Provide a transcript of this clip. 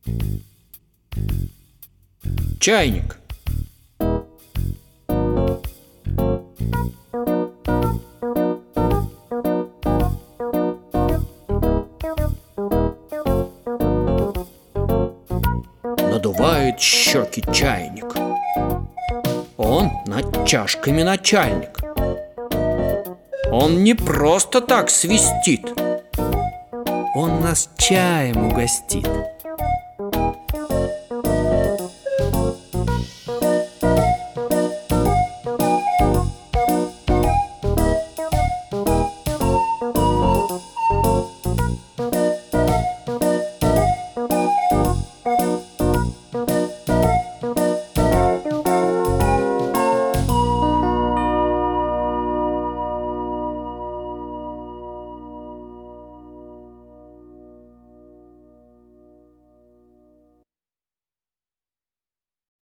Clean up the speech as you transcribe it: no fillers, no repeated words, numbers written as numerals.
Чайник. Надувает щеки чайник. Он над чашками начальник. Он не просто так свистит. Он нас чаем угостит.